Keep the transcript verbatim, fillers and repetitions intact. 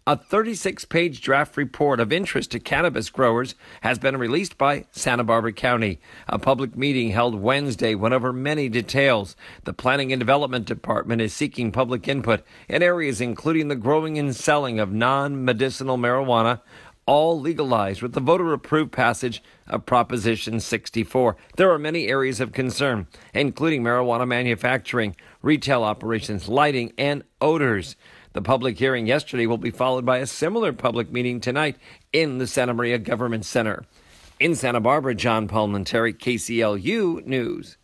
A thirty-six page draft report of interest to cannabis growers has been released by Santa Barbara County. A public meeting held Wednesday went over many details. The Planning and Development Department is seeking public input in areas including the growing and selling of non-medicinal marijuana, all legalized with the voter-approved passage of Proposition sixty-four. There are many areas of concern, including marijuana manufacturing, retail operations, lighting, and odors. The public hearing yesterday will be followed by a similar public meeting tonight in the Santa Maria Government Center. In Santa Barbara, John Paul Terry, K C L U News.